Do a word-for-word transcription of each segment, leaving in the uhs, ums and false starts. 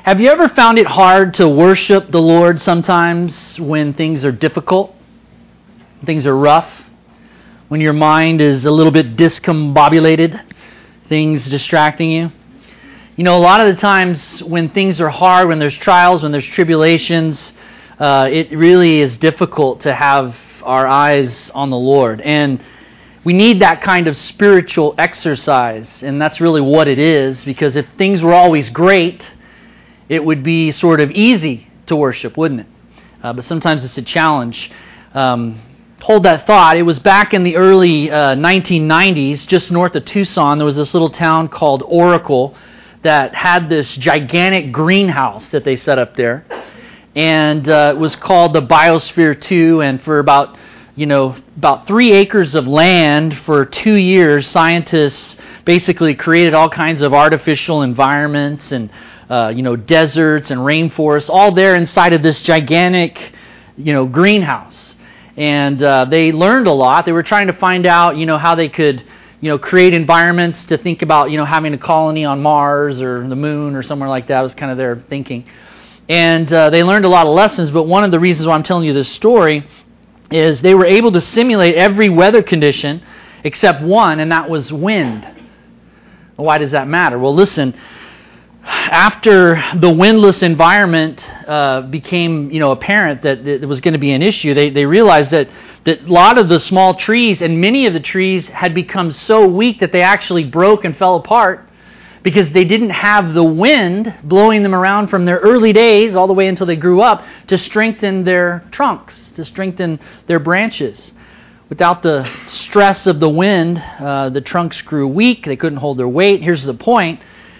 Have you ever found it hard to worship the Lord sometimes when things are difficult, things are rough, when your mind is a little bit discombobulated, things distracting you? You know, a lot of the times when things are hard, when there's trials, when there's tribulations, uh, it really is difficult to have our eyes on the Lord. And we need that kind of spiritual exercise, and that's really what it is, because if things were always great, it would be sort of easy to worship, wouldn't it? Uh, but sometimes it's a challenge. Um, hold that thought. It was back in the early uh, nineteen nineties, just north of Tucson, there was this little town called Oracle that had this gigantic greenhouse that they set up there. And uh, it was called the Biosphere two, and for about, you know, about three acres of land for two years, scientists basically created all kinds of artificial environments and Uh, you know, deserts and rainforests, all there inside of this gigantic, you know, greenhouse. And uh, they learned a lot. They were trying to find out, you know, how they could, you know, create environments to think about, you know, having a colony on Mars or the moon or somewhere like that. It was kind of their thinking. And uh, they learned a lot of lessons, but one of the reasons why I'm telling you this story is they were able to simulate every weather condition except one, and that was wind. Well, why does that matter? Well, listen, after the windless environment uh, became, you know, apparent that it was going to be an issue, they, they realized that, that a lot of the small trees and many of the trees had become so weak that they actually broke and fell apart because they didn't have the wind blowing them around from their early days all the way until they grew up to strengthen their trunks, to strengthen their branches. Without the stress of the wind, uh, the trunks grew weak. They couldn't hold their weight. Here's the point.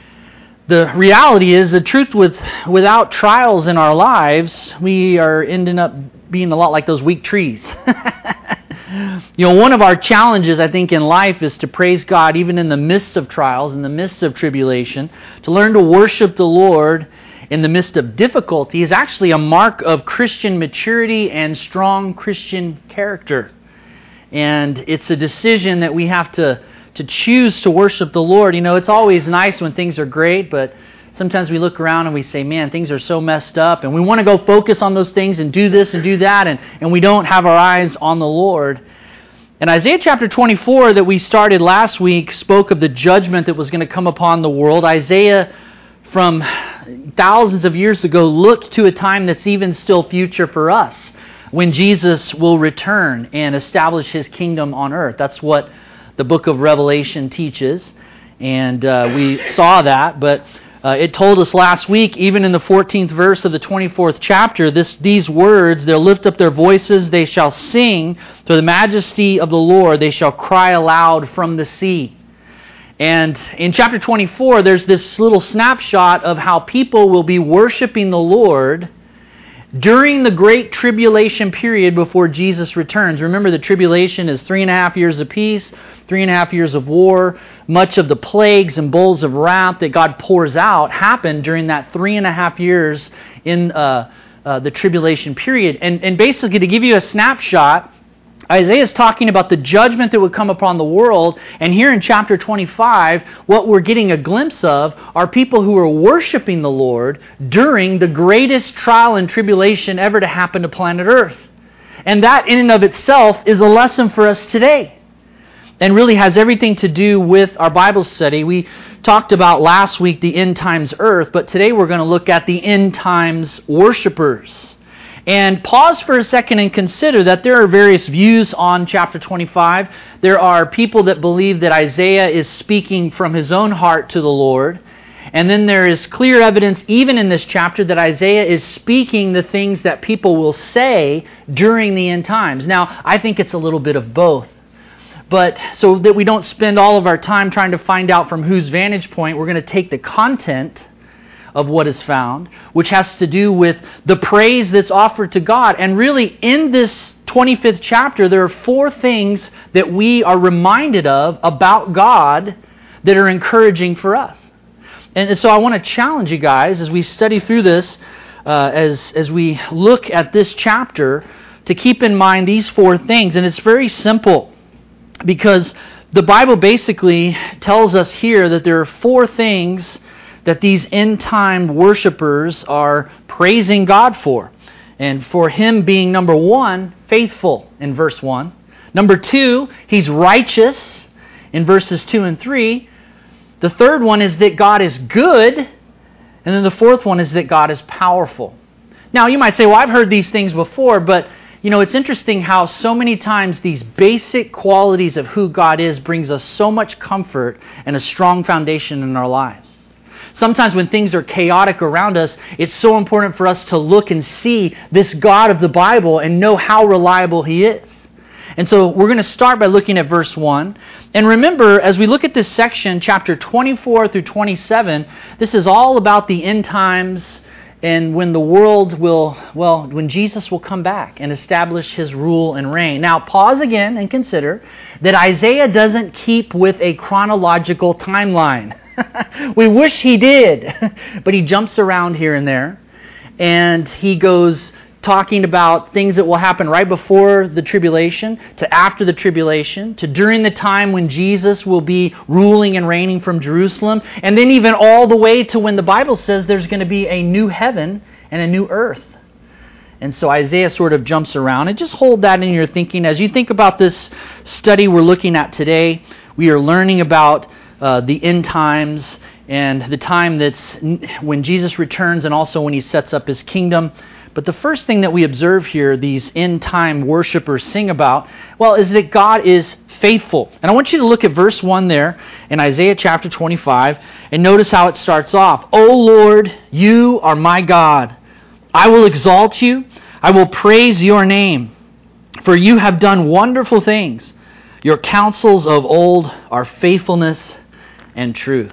The reality is, the truth with without trials in our lives, we are ending up being a lot like those weak trees. You know, one of our challenges, I think, in life is to praise God even in the midst of trials, in the midst of tribulation. To learn to worship the Lord in the midst of difficulty is actually a mark of Christian maturity and strong Christian character. And it's a decision that we have to to choose to worship the Lord. You know, it's always nice when things are great, but sometimes we look around and we say, man, things are so messed up, and we want to go focus on those things and do this and do that, and, and we don't have our eyes on the Lord. And Isaiah chapter twenty-four that we started last week spoke of the judgment that was going to come upon the world. Isaiah, from thousands of years ago, looked to a time that's even still future for us, when Jesus will return and establish His kingdom on earth. That's what the book of Revelation teaches, and uh, we saw that, but uh, it told us last week, even in the fourteenth verse of the twenty-fourth chapter, this these words, they'll lift up their voices, they shall sing to the majesty of the Lord, they shall cry aloud from the sea. And in chapter twenty-four, there's this little snapshot of how people will be worshiping the Lord during the great tribulation period before Jesus returns. Remember, the tribulation is three and a half years of peace, three and a half years of war. Much of the plagues and bowls of wrath that God pours out happened during that three and a half years in uh, uh, the tribulation period. And, and basically, to give you a snapshot, Isaiah is talking about the judgment that would come upon the world, and here in chapter twenty-five, what we're getting a glimpse of are people who are worshiping the Lord during the greatest trial and tribulation ever to happen to planet Earth. And that in and of itself is a lesson for us today, and really has everything to do with our Bible study. We talked about last week the end times earth, but today we're going to look at the end times worshipers. And pause for a second and consider that there are various views on chapter twenty-five. There are people that believe that Isaiah is speaking from his own heart to the Lord. And then there is clear evidence, even in this chapter, that Isaiah is speaking the things that people will say during the end times. Now, I think it's a little bit of both. But so that we don't spend all of our time trying to find out from whose vantage point, we're going to take the content of what is found, which has to do with the praise that's offered to God. And really, in this twenty-fifth chapter, there are four things that we are reminded of about God that are encouraging for us. And so I want to challenge you guys as we study through this, uh, as, as we look at this chapter, to keep in mind these four things. And it's very simple, because the Bible basically tells us here that there are four things that these end-time worshipers are praising God for. And for Him being, number one, faithful in verse one. Number two, He's righteous in verses two and three. The third one is that God is good. And then the fourth one is that God is powerful. Now, you might say, well, I've heard these things before, but you know, it's interesting how so many times these basic qualities of who God is brings us so much comfort and a strong foundation in our lives. Sometimes when things are chaotic around us, it's so important for us to look and see this God of the Bible and know how reliable He is. And so we're going to start by looking at verse one. And remember, as we look at this section, chapter twenty-four through twenty-seven, this is all about the end times and when the world will, well, when Jesus will come back and establish His rule and reign. Now, pause again and consider that Isaiah doesn't keep with a chronological timeline. We wish he did, but he jumps around here and there, and he goes talking about things that will happen right before the tribulation, to after the tribulation, to during the time when Jesus will be ruling and reigning from Jerusalem, and then even all the way to when the Bible says there's going to be a new heaven and a new earth. And so Isaiah sort of jumps around, and just hold that in your thinking. As you think about this study we're looking at today, we are learning about uh, the end times and the time that's when Jesus returns and also when He sets up His kingdom. But the first thing that we observe here, these end-time worshipers sing about, well, is that God is faithful. And I want you to look at verse one there in Isaiah chapter twenty-five, and notice how it starts off. O Lord, You are my God. I will exalt You. I will praise Your name. For You have done wonderful things. Your counsels of old are faithfulness and truth.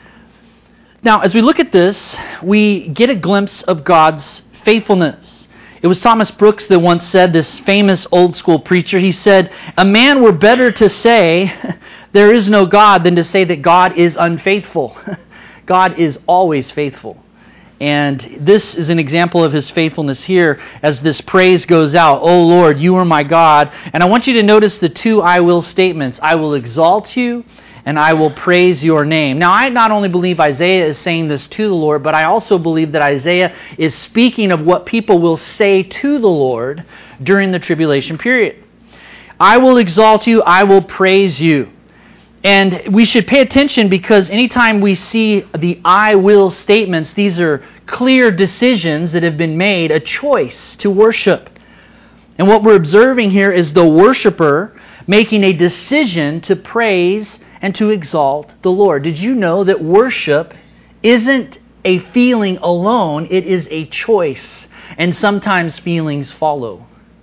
Now, as we look at this, we get a glimpse of God's faithfulness. It was Thomas Brooks that once said, this famous old school preacher, he said, a man were better to say there is no God than to say that God is unfaithful. God is always faithful. And this is an example of His faithfulness here as this praise goes out. O Lord, You are my God. And I want you to notice the two I will statements. I will exalt You and I will praise Your name. Now, I not only believe Isaiah is saying this to the Lord, but I also believe that Isaiah is speaking of what people will say to the Lord during the tribulation period. I will exalt You, I will praise You. And we should pay attention because anytime we see the I will statements, these are clear decisions that have been made, a choice to worship. And what we're observing here is the worshiper making a decision to praise and to exalt the Lord. Did you know that worship isn't a feeling alone, it is a choice. And sometimes feelings follow.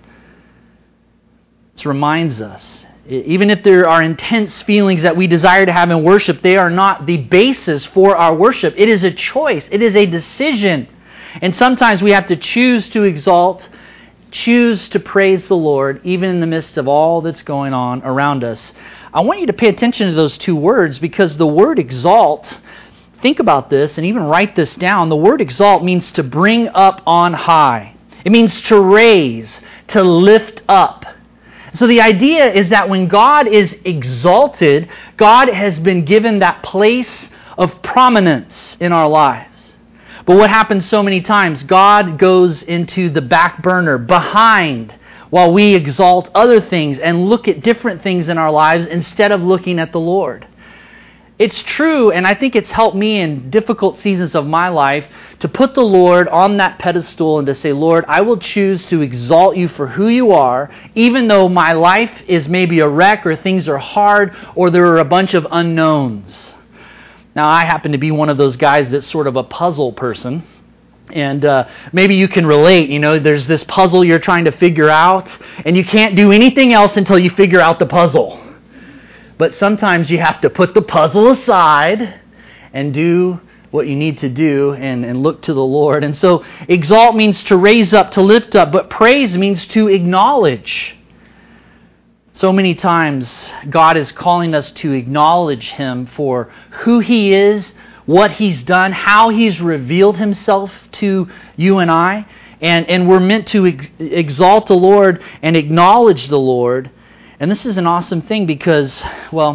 This reminds us, even if there are intense feelings that we desire to have in worship, they are not the basis for our worship. It is a choice. It is a decision. And sometimes we have to choose to exalt, choose to praise the Lord, even in the midst of all that's going on around us. I want you to pay attention to those two words because the word exalt, think about this and even write this down. The word exalt means to bring up on high. It means to raise, to lift up. So the idea is that when God is exalted, God has been given that place of prominence in our lives. But what happens so many times, God goes into the back burner, behind, while we exalt other things and look at different things in our lives instead of looking at the Lord. It's true, and I think it's helped me in difficult seasons of my life to put the Lord on that pedestal and to say, Lord, I will choose to exalt You for who You are, even though my life is maybe a wreck or things are hard or there are a bunch of unknowns. Now, I happen to be one of those guys that's sort of a puzzle person. And uh, maybe you can relate, you know, there's this puzzle you're trying to figure out, and you can't do anything else until you figure out the puzzle. But sometimes you have to put the puzzle aside and do what you need to do and, and look to the Lord. And so exalt means to raise up, to lift up, but praise means to acknowledge. So many times God is calling us to acknowledge Him for who He is, what He's done, how He's revealed Himself to you and I. And, and we're meant to ex- exalt the Lord and acknowledge the Lord. And this is an awesome thing because, well,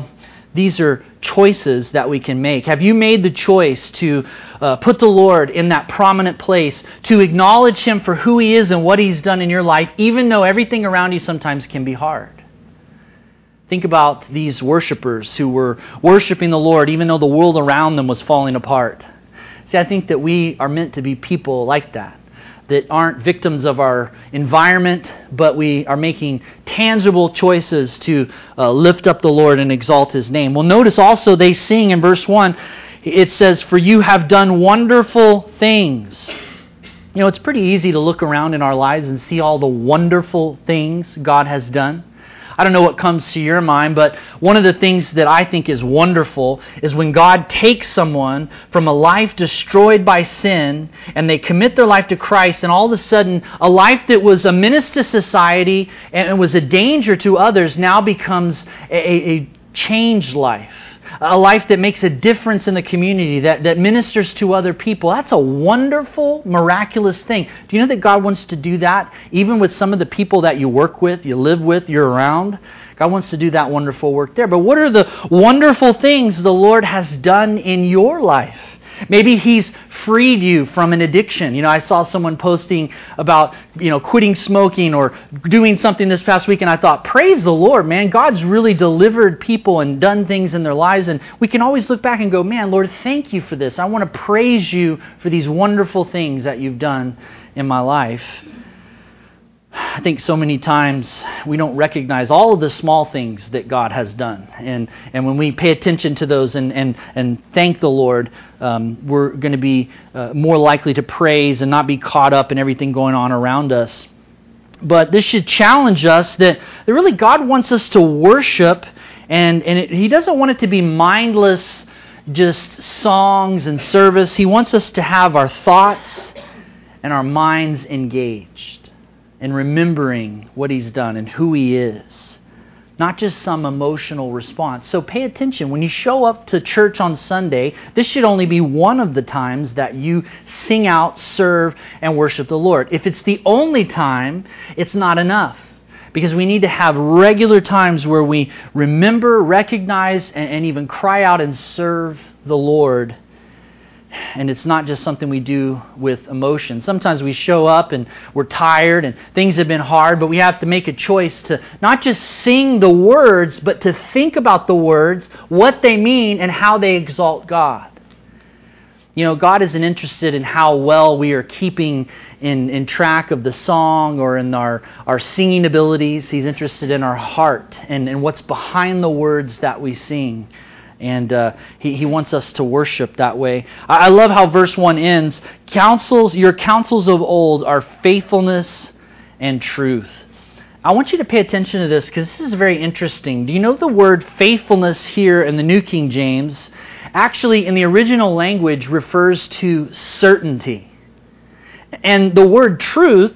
These are choices that we can make. Have you made the choice to uh, put the Lord in that prominent place, to acknowledge Him for who He is and what He's done in your life, even though everything around you sometimes can be hard? Think about these worshipers who were worshiping the Lord even though the world around them was falling apart. See, I think that we are meant to be people like that, that aren't victims of our environment, but we are making tangible choices to uh, lift up the Lord and exalt His name. Well, notice also they sing in verse one, it says, "For you have done wonderful things." You know, it's pretty easy to look around in our lives and see all the wonderful things God has done. I don't know what comes to your mind, but one of the things that I think is wonderful is when God takes someone from a life destroyed by sin and they commit their life to Christ, and all of a sudden a life that was a menace to society and was a danger to others now becomes a, a changed life. A life that makes a difference in the community, that, that ministers to other people. That's a wonderful, miraculous thing. Do you know that God wants to do that even with some of the people that you work with, you live with, you're around? God wants to do that wonderful work there. But what are the wonderful things the Lord has done in your life? Maybe He's freed you from an addiction. You know, I saw someone posting about, you know, quitting smoking or doing something this past week, and I thought, praise the Lord, man. God's really delivered people and done things in their lives, and we can always look back and go, man, Lord, thank you for this. I want to praise you for these wonderful things that you've done in my life. I think so many times we don't recognize all of the small things that God has done. And and when we pay attention to those and, and, and thank the Lord, um, we're going to be uh, more likely to praise and not be caught up in everything going on around us. But this should challenge us that, that really God wants us to worship, and, and it, He doesn't want it to be mindless, just songs and service. He wants us to have our thoughts and our minds engaged and remembering what He's done and who He is, not just some emotional response. So pay attention. When you show up to church on Sunday, this should only be one of the times that you sing out, serve, and worship the Lord. If it's the only time, it's not enough, because we need to have regular times where we remember, recognize, and, and even cry out and serve the Lord. And it's not just something we do with emotion. Sometimes we show up and we're tired and things have been hard, but we have to make a choice to not just sing the words, but to think about the words, what they mean, and how they exalt God. You know, God isn't interested in how well we are keeping in, in track of the song or in our, our singing abilities. He's interested in our heart and, and what's behind the words that we sing. And uh, he, he wants us to worship that way. I, I love how verse one ends. Counsels, your counsels of old are faithfulness and truth. I want you to pay attention to this because this is very interesting. Do you know the word faithfulness here in the New King James actually in the original language refers to certainty? And the word truth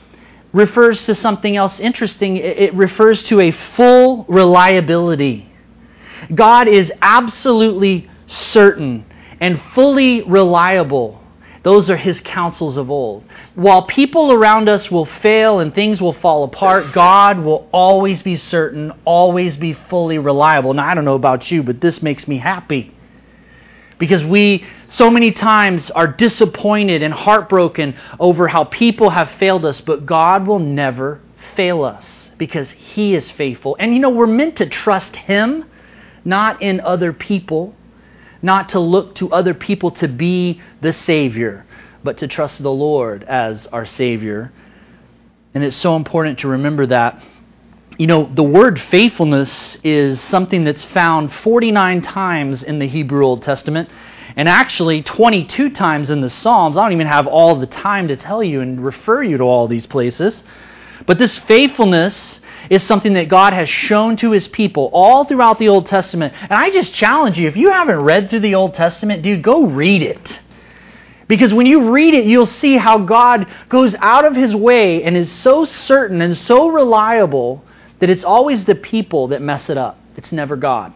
refers to something else interesting. It, it refers to a full reliability. God is absolutely certain and fully reliable. Those are His counsels of old. While people around us will fail and things will fall apart, God will always be certain, always be fully reliable. Now, I don't know about you, but this makes me happy. Because we so many times are disappointed and heartbroken over how people have failed us, but God will never fail us because He is faithful. And you know, we're meant to trust Him, not in other people, not to look to other people to be the Savior, but to trust the Lord as our Savior. And it's so important to remember that. You know, the word faithfulness is something that's found forty-nine times in the Hebrew Old Testament, and actually twenty-two times in the Psalms. I don't even have all the time to tell you and refer you to all these places. But this faithfulness is something that God has shown to His people all throughout the Old Testament. And I just challenge you, if you haven't read through the Old Testament, dude, go read it. Because when you read it, you'll see how God goes out of His way and is so certain and so reliable that it's always the people that mess it up. It's never God.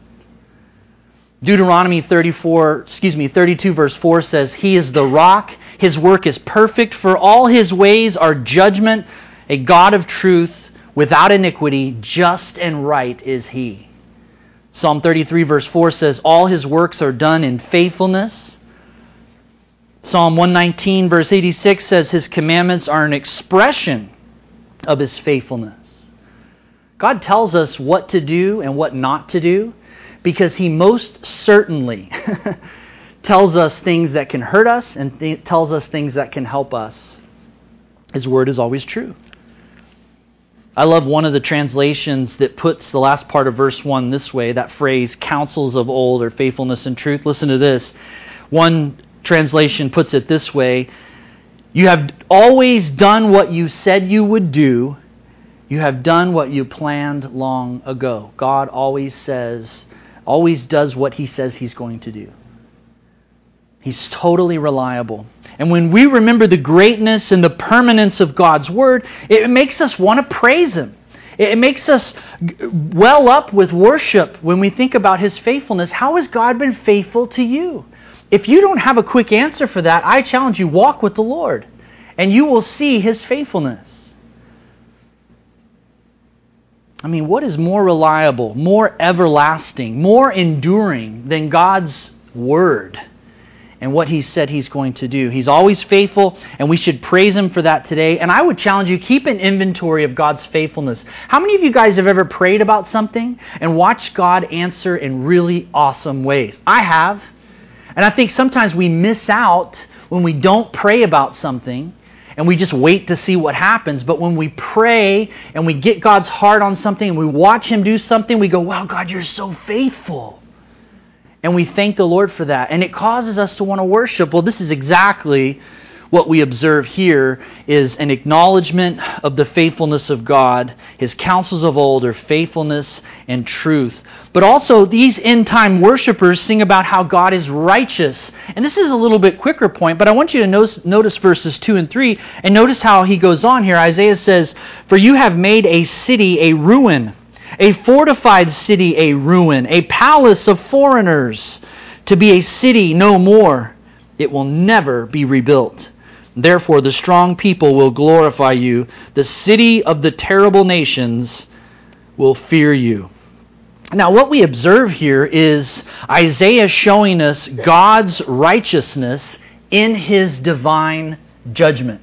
Deuteronomy thirty-four, excuse me, thirty-two verse four says, He is the rock, His work is perfect, for all His ways are judgment, a God of truth, without iniquity, just and right is He. Psalm thirty-three verse four says, all his works are done in faithfulness. Psalm one nineteen verse eighty-six says his commandments are an expression of his faithfulness. God tells us what to do and what not to do because he most certainly tells us things that can hurt us and th- tells us things that can help us. His word is always true. I love one of the translations that puts the last part of verse one this way, that phrase, counsels of old or faithfulness and truth. Listen to this. One translation puts it this way, you have always done what you said you would do. You have done what you planned long ago. God always says, always does what he says he's going to do. He's totally reliable. And when we remember the greatness and the permanence of God's word, it makes us want to praise him. It makes us well up with worship when we think about his faithfulness. How has God been faithful to you? If you don't have a quick answer for that, I challenge you, walk with the Lord, and you will see his faithfulness. I mean, what is more reliable, more everlasting, more enduring than God's word and what he said he's going to do? He's always faithful, and we should praise him for that today. And I would challenge you, keep an inventory of God's faithfulness. How many of you guys have ever prayed about something and watched God answer in really awesome ways? I have. And I think sometimes we miss out when we don't pray about something and we just wait to see what happens. But when we pray and we get God's heart on something and we watch him do something, we go, wow, God, you're so faithful. And we thank the Lord for that. And it causes us to want to worship. Well, this is exactly what we observe here, is an acknowledgement of the faithfulness of God. His counsels of old are faithfulness and truth. But also, these end-time worshipers sing about how God is righteous. And this is a little bit quicker point, but I want you to notice, notice verses two and three, and notice how he goes on here. Isaiah says, for you have made a city a ruin, a fortified city a ruin, a palace of foreigners, to be a city no more. It will never be rebuilt. Therefore, the strong people will glorify you. The city of the terrible nations will fear you. Now, what we observe here is Isaiah showing us God's righteousness in his divine judgment.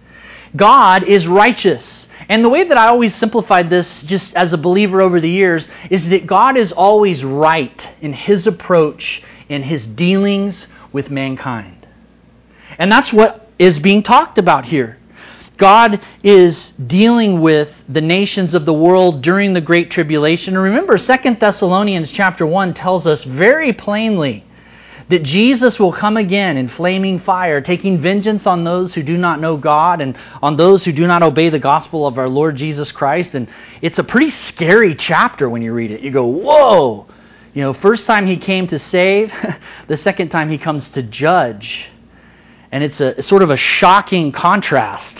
God is righteous. And the way that I always simplified this, just as a believer over the years, is that God is always right in his approach, in his dealings with mankind. And that's what is being talked about here. God is dealing with the nations of the world during the Great Tribulation. And remember, Second Thessalonians chapter one tells us very plainly that Jesus will come again in flaming fire, taking vengeance on those who do not know God and on those who do not obey the gospel of our Lord Jesus Christ. And it's a pretty scary chapter when you read it. You go, whoa! You know, first time he came to save, the second time he comes to judge. And it's a it's sort of a shocking contrast.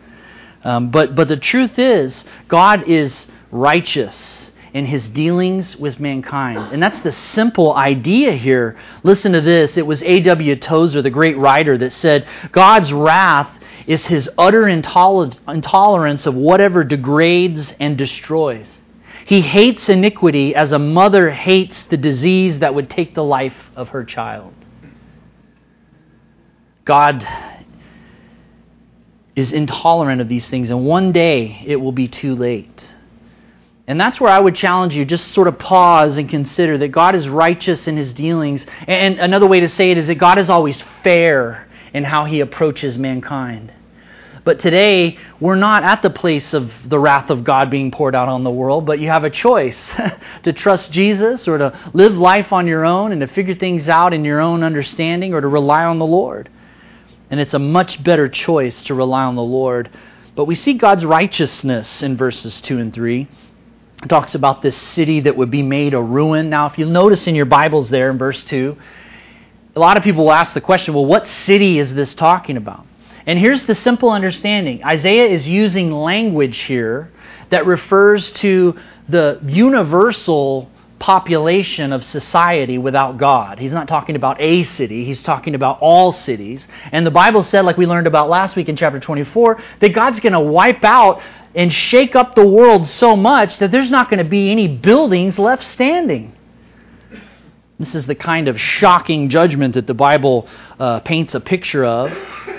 Um, but but the truth is, God is righteous in his dealings with mankind. And that's the simple idea here. Listen to this. It was A W Tozer, the great writer, that said, God's wrath is his utter intol- intolerance of whatever degrades and destroys. He hates iniquity as a mother hates the disease that would take the life of her child. God is intolerant of these things, and one day it will be too late. And that's where I would challenge you, just sort of pause and consider that God is righteous in his dealings. And another way to say it is that God is always fair in how he approaches mankind. But today, we're not at the place of the wrath of God being poured out on the world, but you have a choice to trust Jesus or to live life on your own and to figure things out in your own understanding, or to rely on the Lord. And it's a much better choice to rely on the Lord. But we see God's righteousness in verses two and three. It talks about this city that would be made a ruin. Now, if you'll notice in your Bibles there in verse two, a lot of people will ask the question, well, what city is this talking about? And here's the simple understanding. Isaiah is using language here that refers to the universal population of society without God. He's not talking about a city. He's talking about all cities. And the Bible said, like we learned about last week in chapter twenty-four, that God's going to wipe out and shake up the world so much that there's not going to be any buildings left standing. This is the kind of shocking judgment that the Bible uh, paints a picture of.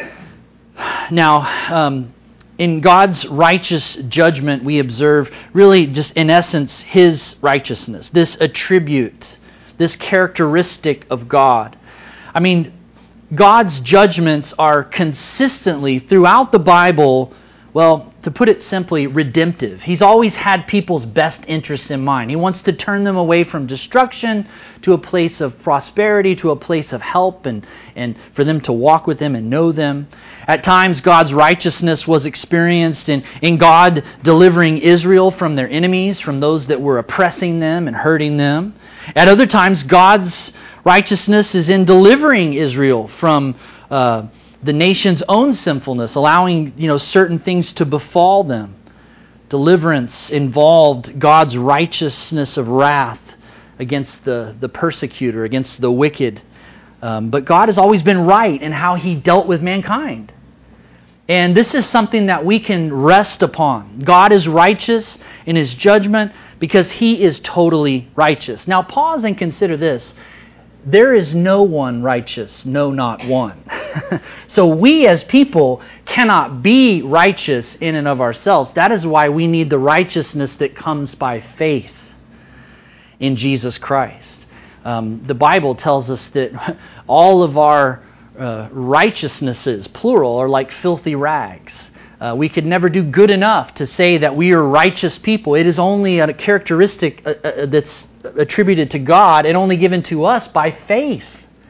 Now, um, in God's righteous judgment, we observe really just in essence His righteousness, this attribute, this characteristic of God. I mean, God's judgments are consistently throughout the Bible, well, to put it simply, redemptive. He's always had people's best interests in mind. He wants to turn them away from destruction to a place of prosperity, to a place of help, and, and for them to walk with Him and know them. At times, God's righteousness was experienced in, in God delivering Israel from their enemies, from those that were oppressing them and hurting them. At other times, God's righteousness is in delivering Israel from uh, the nation's own sinfulness, allowing you know certain things to befall them. Deliverance involved God's righteousness of wrath against the, the persecutor, against the wicked. Um, but God has always been right in how He dealt with mankind. And this is something that we can rest upon. God is righteous in His judgment because He is totally righteous. Now pause and consider this. There is no one righteous, no, not one. So we as people cannot be righteous in and of ourselves. That is why we need the righteousness that comes by faith in Jesus Christ. Um, the Bible tells us that all of our uh, righteousnesses, plural, are like filthy rags. Uh, we could never do good enough to say that we are righteous people. It is only a characteristic uh, uh, that's attributed to God and only given to us by faith.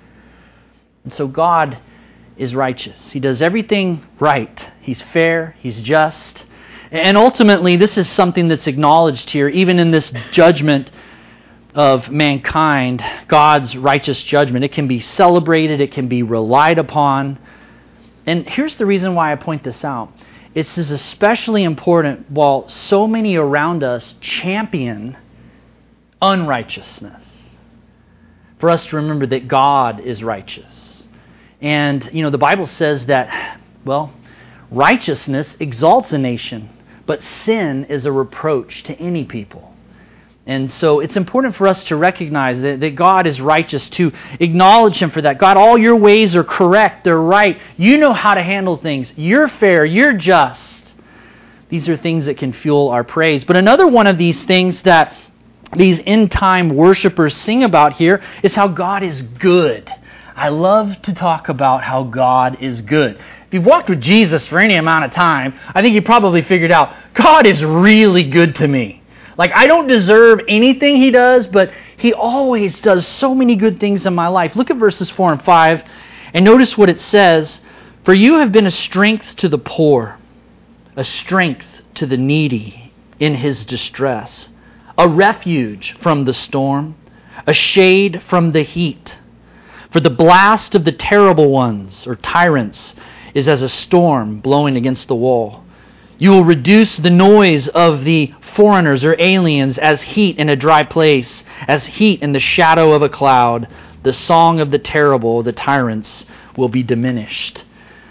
And so God is righteous. He does everything right. He's fair. He's just. And ultimately, this is something that's acknowledged here, even in this judgment of mankind, God's righteous judgment. It can be celebrated. It can be relied upon. And here's the reason why I point this out. This is especially important while so many around us champion unrighteousness. For us to remember that God is righteous. And, you know, the Bible says that, well, righteousness exalts a nation, but sin is a reproach to any people. And so it's important for us to recognize that, that God is righteous, to acknowledge Him for that. God, all your ways are correct. They're right. You know how to handle things. You're fair. You're just. These are things that can fuel our praise. But another one of these things that these end-time worshipers sing about here is how God is good. I love to talk about how God is good. If you've walked with Jesus for any amount of time, I think you probably figured out, God is really good to me. Like, I don't deserve anything He does, but He always does so many good things in my life. Look at verses four and five, and notice what it says. For you have been a strength to the poor, a strength to the needy in his distress, a refuge from the storm, a shade from the heat. For the blast of the terrible ones, or tyrants, is as a storm blowing against the wall. You will reduce the noise of the foreigners or aliens as heat in a dry place, as heat in the shadow of a cloud. The song of the terrible, the tyrants, will be diminished.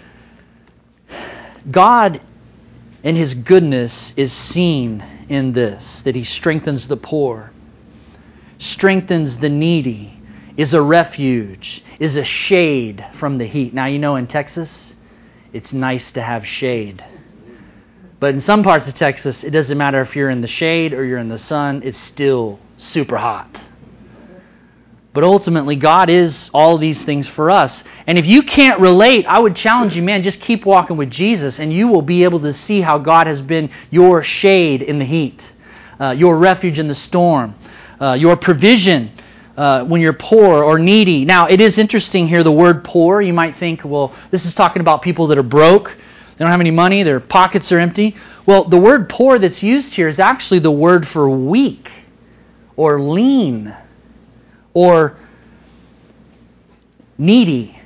God, in His goodness, is seen in this, that He strengthens the poor, strengthens the needy, is a refuge, is a shade from the heat. Now, you know, in Texas, it's nice to have shade. But in some parts of Texas, it doesn't matter if you're in the shade or you're in the sun, it's still super hot. But ultimately, God is all these things for us. And if you can't relate, I would challenge you, man, just keep walking with Jesus, and you will be able to see how God has been your shade in the heat, uh, your refuge in the storm, uh, your provision uh, when you're poor or needy. Now, it is interesting here, the word poor. You might think, well, this is talking about people that are broke. They don't have any money. Their pockets are empty. Well, the word poor that's used here is actually the word for weak or lean or needy.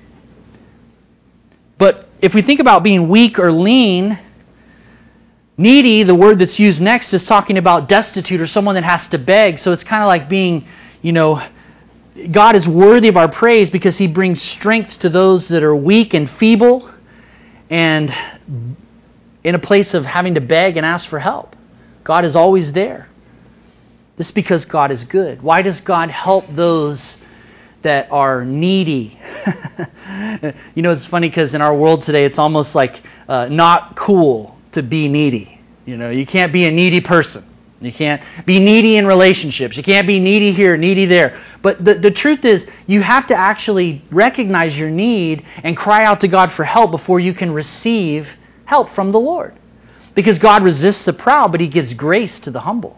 But if we think about being weak or lean, needy, the word that's used next, is talking about destitute or someone that has to beg. So it's kind of like being, you know, God is worthy of our praise because He brings strength to those that are weak and feeble and in a place of having to beg and ask for help. God is always there. This is because God is good. Why does God help those that are needy. You know, it's funny because in our world today, it's almost like uh, not cool to be needy. You know, you can't be a needy person. You can't be needy in relationships. You can't be needy here, needy there. But the, the truth is, you have to actually recognize your need and cry out to God for help before you can receive help from the Lord. Because God resists the proud, but He gives grace to the humble.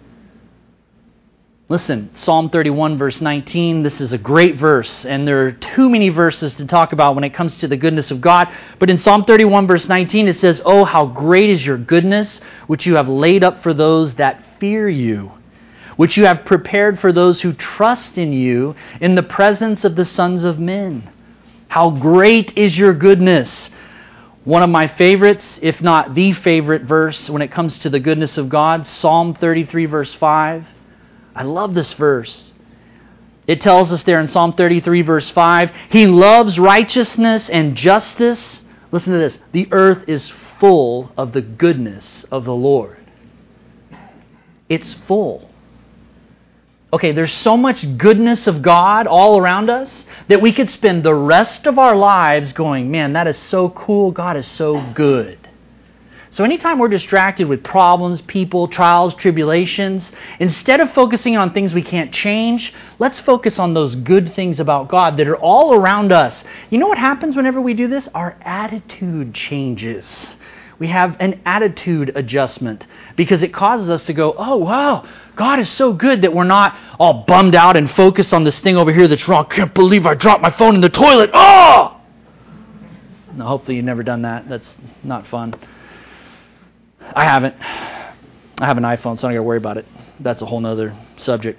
Listen, Psalm thirty-one, verse nineteen, this is a great verse, and there are too many verses to talk about when it comes to the goodness of God. But in Psalm thirty-one, verse nineteen, it says, "Oh, how great is your goodness, which you have laid up for those that fear you, which you have prepared for those who trust in you in the presence of the sons of men. How great is your goodness." One of my favorites, if not the favorite verse when it comes to the goodness of God, Psalm thirty-three, verse five. I love this verse. It tells us there in Psalm thirty-three, verse five, He loves righteousness and justice. Listen to this. The earth is full of the goodness of the Lord. It's full. Okay, there's so much goodness of God all around us that we could spend the rest of our lives going, man, that is so cool. God is so good. So anytime we're distracted with problems, people, trials, tribulations, instead of focusing on things we can't change, let's focus on those good things about God that are all around us. You know what happens whenever we do this? Our attitude changes. We have an attitude adjustment because it causes us to go, oh, wow, God is so good, that we're not all bummed out and focused on this thing over here that's wrong. Can't believe I dropped my phone in the toilet. Oh! No, hopefully you've never done that. That's not fun. I haven't. I have an iPhone, so I don't got to worry about it. That's a whole nother subject.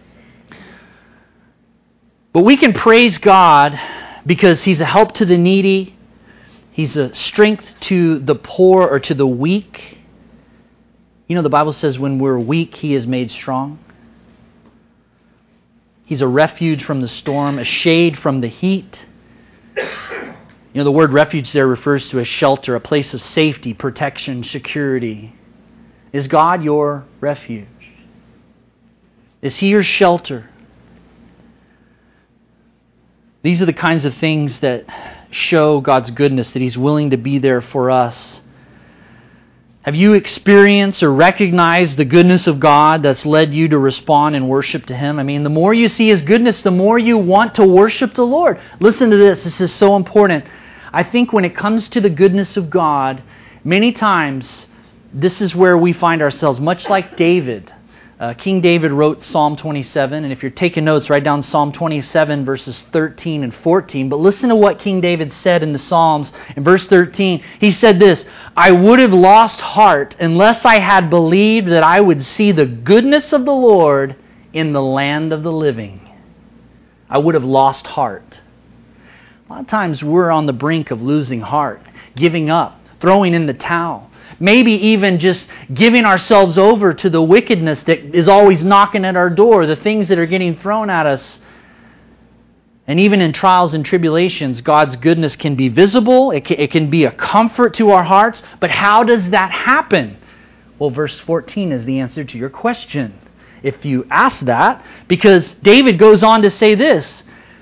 But we can praise God because He's a help to the needy. He's a strength to the poor or to the weak. You know, the Bible says when we're weak, He is made strong. He's a refuge from the storm, a shade from the heat. You know, the word refuge there refers to a shelter, a place of safety, protection, security. Is God your refuge? Is He your shelter? These are the kinds of things that show God's goodness, that He's willing to be there for us. Have you experienced or recognized the goodness of God that's led you to respond and worship to Him? I mean, the more you see His goodness, the more you want to worship the Lord. Listen to this. This is so important. I think when it comes to the goodness of God, many times this is where we find ourselves, much like David. Uh, King David wrote Psalm twenty-seven, and if you're taking notes, write down Psalm twenty-seven, verses thirteen and fourteen. But listen to what King David said in the Psalms. In verse thirteen, he said this, "I would have lost heart unless I had believed that I would see the goodness of the Lord in the land of the living." I would have lost heart. A lot of times we're on the brink of losing heart, giving up, throwing in the towel. Maybe even just giving ourselves over to the wickedness that is always knocking at our door, the things that are getting thrown at us. And even in trials and tribulations, God's goodness can be visible. It can, it can be a comfort to our hearts. But how does that happen? Well, verse fourteen is the answer to your question, if you ask that. Because David goes on to say this,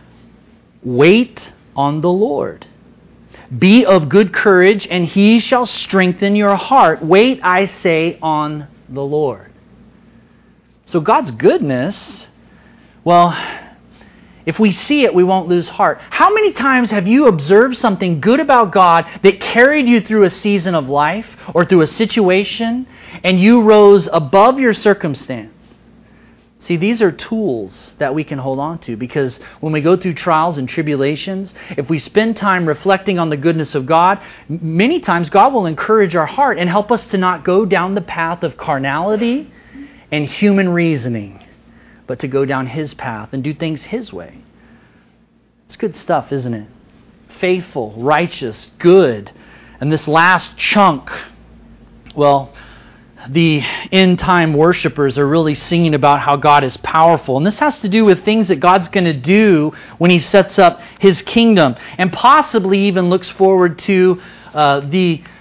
"Wait on the Lord. Be of good courage, and He shall strengthen your heart. Wait, I say, on the Lord." So God's goodness, well, if we see it, we won't lose heart. How many times have you observed something good about God that carried you through a season of life or through a situation, and you rose above your circumstance? See, these are tools that we can hold on to, because when we go through trials and tribulations, if we spend time reflecting on the goodness of God, many times God will encourage our heart and help us to not go down the path of carnality and human reasoning, but to go down His path and do things His way. It's good stuff, isn't it? Faithful, righteous, good. And this last chunk, well, the end-time worshipers are really singing about how God is powerful. And this has to do with things that God's going to do when He sets up His kingdom, and possibly even looks forward to uh, the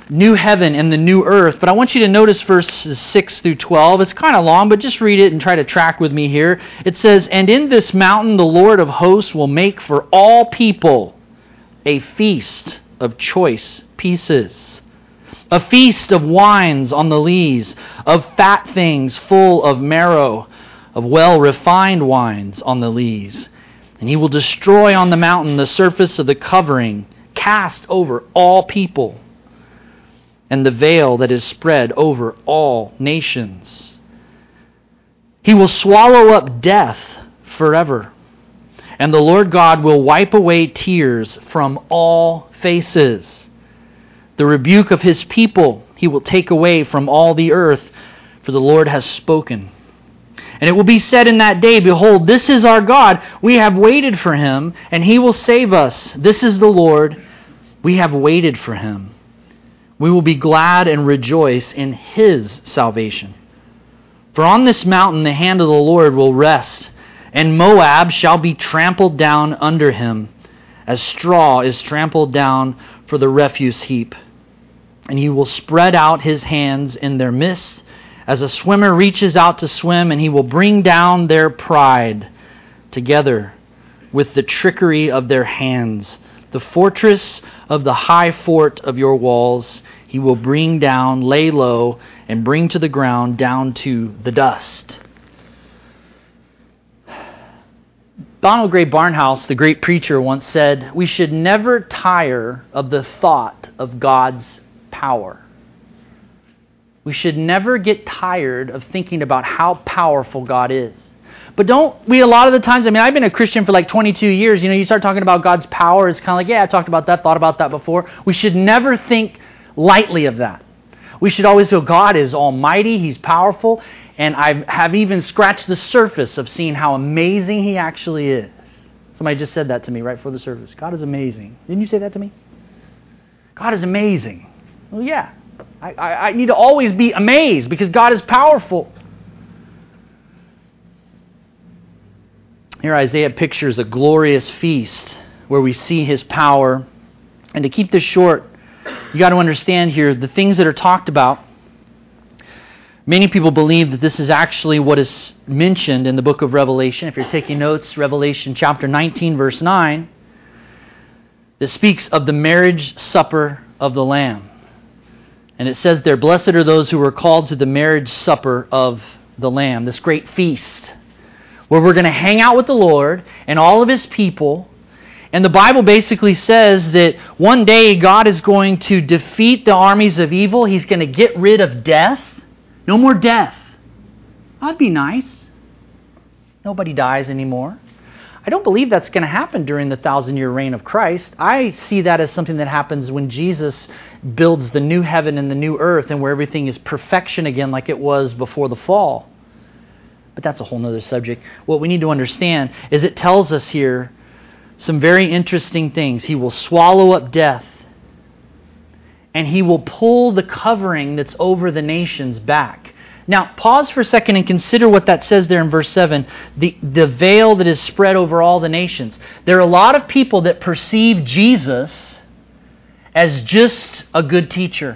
new heaven and the new earth. But I want you to notice verses six through twelve. It's kind of long, but just read it and try to track with me here. It says, "And in this mountain the Lord of hosts will make for all people a feast of choice pieces, a feast of wines on the lees, of fat things full of marrow, of well-refined wines on the lees. And he will destroy on the mountain the surface of the covering, cast over all people, and the veil that is spread over all nations. He will swallow up death forever, and the Lord God will wipe away tears from all faces. The rebuke of his people he will take away from all the earth, for the Lord has spoken. And it will be said in that day, Behold, this is our God. We have waited for him, and he will save us. This is the Lord. We have waited for him. We will be glad and rejoice in his salvation. For on this mountain the hand of the Lord will rest, and Moab shall be trampled down under him, as straw is trampled down for the refuse heap. And he will spread out his hands in their midst, as a swimmer reaches out to swim, and he will bring down their pride together with the trickery of their hands. The fortress of the high fort of your walls he will bring down, lay low, and bring to the ground down to the dust." Donald Gray Barnhouse, the great preacher, once said, "We should never tire of the thought of God's power." We should never get tired of thinking about how powerful God is. But don't we, a lot of the times, I mean, I've been a Christian for like twenty-two years. You know, you start talking about God's power, it's kind of like, yeah, I talked about that, thought about that before. We should never think lightly of that. We should always go, God is almighty, he's powerful, and I have even scratched the surface of seeing how amazing he actually is. Somebody just said that to me right before the service. God is amazing. Didn't you say that to me? God is amazing. Well, yeah. I, I, I need to always be amazed because God is powerful. Here Isaiah pictures a glorious feast where we see his power. And to keep this short, you got to understand here the things that are talked about. Many people believe that this is actually what is mentioned in the book of Revelation. If you're taking notes, Revelation chapter nineteen, verse nine, that speaks of the marriage supper of the Lamb. And it says there, "Blessed are those who are called to the marriage supper of the Lamb," this great feast, where we're going to hang out with the Lord and all of his people. And the Bible basically says that one day God is going to defeat the armies of evil. He's going to get rid of death. No more death. That'd be nice. Nobody dies anymore. I don't believe that's going to happen during the thousand-year reign of Christ. I see that as something that happens when Jesus builds the new heaven and the new earth and where everything is perfection again like it was before the fall. But that's a whole other subject. What we need to understand is it tells us here some very interesting things. He will swallow up death, and he will pull the covering that's over the nations back. Now, pause for a second and consider what that says there in verse seven. The, the veil that is spread over all the nations. There are a lot of people that perceive Jesus as just a good teacher,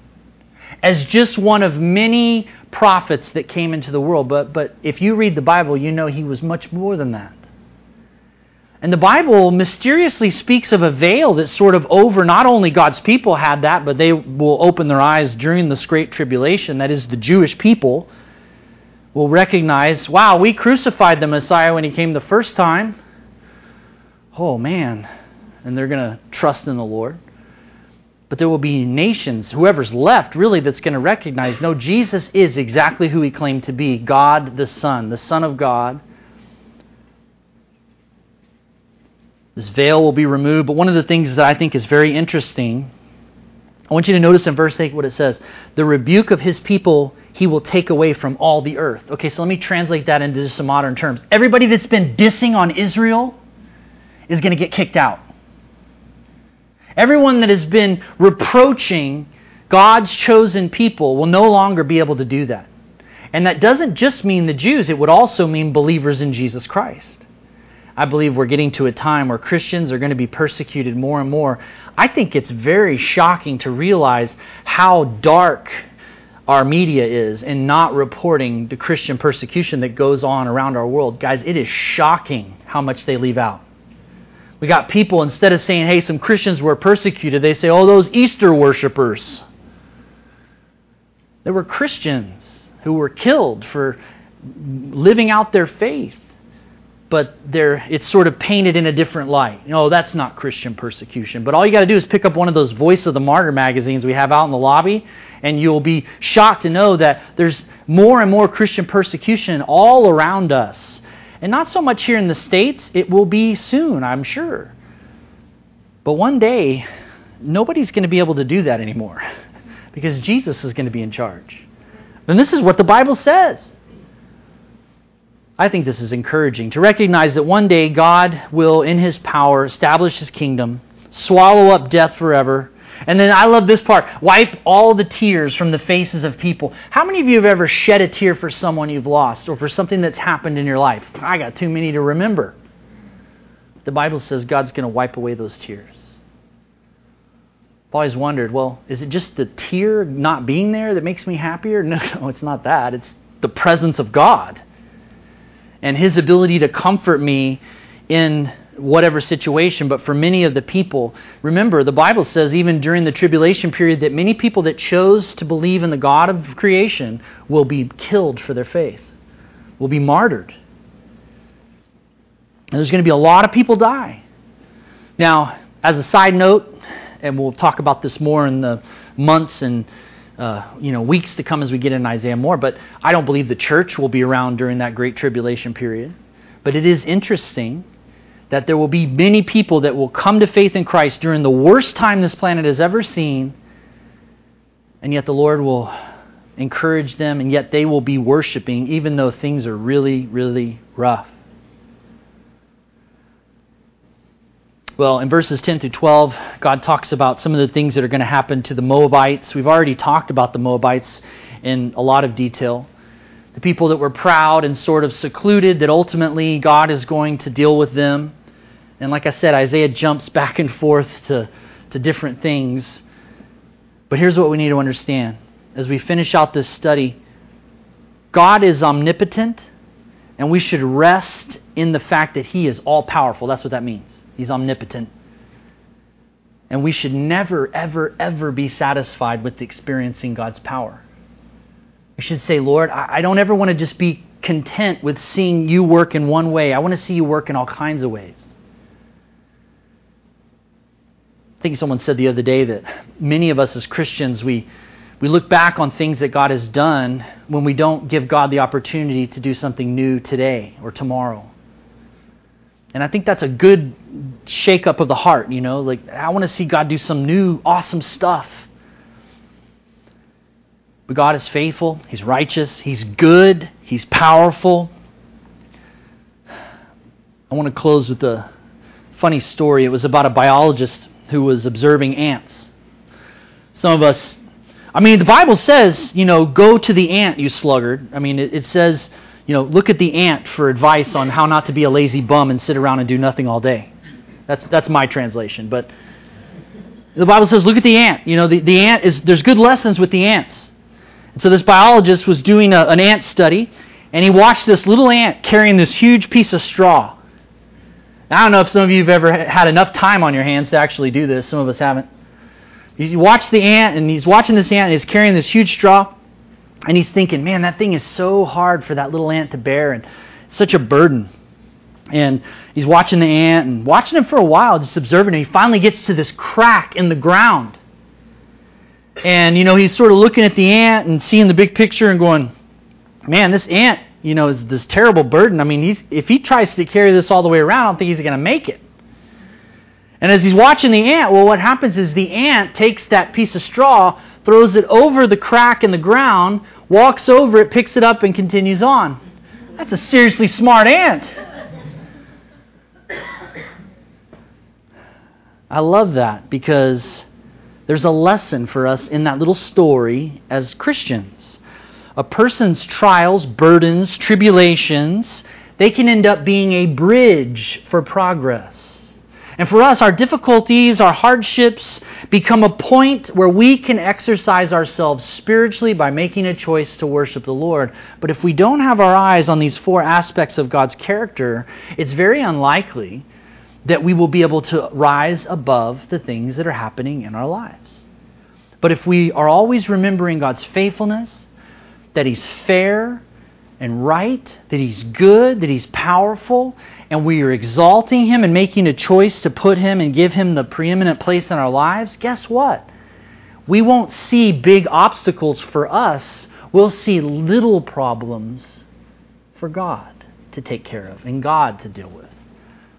as just one of many prophets that came into the world. But, but if you read the Bible, you know he was much more than that. And the Bible mysteriously speaks of a veil that's sort of over, not only God's people had that, but they will open their eyes during this great tribulation. That is, the Jewish people will recognize, wow, we crucified the Messiah when he came the first time. Oh, man. And they're going to trust in the Lord. But there will be nations, whoever's left, really, that's going to recognize, no, Jesus is exactly who he claimed to be, God the Son, the Son of God. This veil will be removed. But one of the things that I think is very interesting, I want you to notice in verse eight what it says. The rebuke of his people he will take away from all the earth. Okay, so let me translate that into some modern terms. Everybody that's been dissing on Israel is going to get kicked out. Everyone that has been reproaching God's chosen people will no longer be able to do that. And that doesn't just mean the Jews. It would also mean believers in Jesus Christ. I believe we're getting to a time where Christians are going to be persecuted more and more. I think it's very shocking to realize how dark our media is in not reporting the Christian persecution that goes on around our world. Guys, it is shocking how much they leave out. We got people, instead of saying, hey, some Christians were persecuted, they say, oh, those Easter worshipers. There were Christians who were killed for living out their faith. But they're, it's sort of painted in a different light. No, that's not Christian persecution. But all you got to do is pick up one of those Voice of the Martyr magazines we have out in the lobby, and you'll be shocked to know that there's more and more Christian persecution all around us. And not so much here in the States. It will be soon, I'm sure. But one day, nobody's going to be able to do that anymore because Jesus is going to be in charge. And this is what the Bible says. I think this is encouraging, to recognize that one day God will, in His power, establish His kingdom, swallow up death forever, and then I love this part, wipe all the tears from the faces of people. How many of you have ever shed a tear for someone you've lost or for something that's happened in your life? I got too many to remember. The Bible says God's going to wipe away those tears. I've always wondered, well, is it just the tear not being there that makes me happier? No, no, it's not that. It's the presence of God and His ability to comfort me in whatever situation. But for many of the people, remember, the Bible says even during the tribulation period that many people that chose to believe in the God of creation will be killed for their faith, will be martyred. And there's going to be a lot of people die. Now, as a side note, and we'll talk about this more in the months and Uh, you know, weeks to come as we get in Isaiah more, but I don't believe the church will be around during that great tribulation period. But it is interesting that there will be many people that will come to faith in Christ during the worst time this planet has ever seen, and yet the Lord will encourage them, and yet they will be worshiping even though things are really, really rough. Well, in verses ten through twelve, God talks about some of the things that are going to happen to the Moabites. We've already talked about the Moabites in a lot of detail. The people that were proud and sort of secluded, that ultimately God is going to deal with them. And like I said, Isaiah jumps back and forth to, to different things. But here's what we need to understand. As we finish out this study, God is omnipotent, and we should rest in the fact that He is all-powerful. That's what that means. He's omnipotent. And we should never, ever, ever be satisfied with experiencing God's power. We should say, Lord, I don't ever want to just be content with seeing You work in one way. I want to see You work in all kinds of ways. I think someone said the other day that many of us as Christians, we, we look back on things that God has done when we don't give God the opportunity to do something new today or tomorrow. And I think that's a good shake-up of the heart, you know. Like, I want to see God do some new, awesome stuff. But God is faithful. He's righteous. He's good. He's powerful. I want to close with a funny story. It was about a biologist who was observing ants. Some of us, I mean, the Bible says, you know, go to the ant, you sluggard. I mean, it, it says, you know, look at the ant for advice on how not to be a lazy bum and sit around and do nothing all day. That's that's my translation. But the Bible says, look at the ant. You know, the, the ant is, there's good lessons with the ants. And so this biologist was doing a, an ant study, and he watched this little ant carrying this huge piece of straw. Now, I don't know if some of you have ever had enough time on your hands to actually do this. Some of us haven't. You watch the ant, and he's watching this ant, and he's carrying this huge straw. And he's thinking, man, that thing is so hard for that little ant to bear, and it's such a burden. And he's watching the ant and watching him for a while, just observing him. He finally gets to this crack in the ground. And, you know, he's sort of looking at the ant and seeing the big picture and going, man, this ant, you know, is this terrible burden. I mean, he's, if he tries to carry this all the way around, I don't think he's going to make it. And as he's watching the ant, well, what happens is the ant takes that piece of straw, throws it over the crack in the ground, walks over it, picks it up, and continues on. That's a seriously smart ant. I love that because there's a lesson for us in that little story as Christians. A person's trials, burdens, tribulations, They can end up being a bridge for progress. And for us, our difficulties, our hardships become a point where we can exercise ourselves spiritually by making a choice to worship the Lord. But if we don't have our eyes on these four aspects of God's character, it's very unlikely that we will be able to rise above the things that are happening in our lives. But if we are always remembering God's faithfulness, that He's fair and right, that He's good, that He's powerful, and we are exalting Him and making a choice to put Him and give Him the preeminent place in our lives, guess what? We won't see big obstacles for us. We'll see little problems for God to take care of and God to deal with.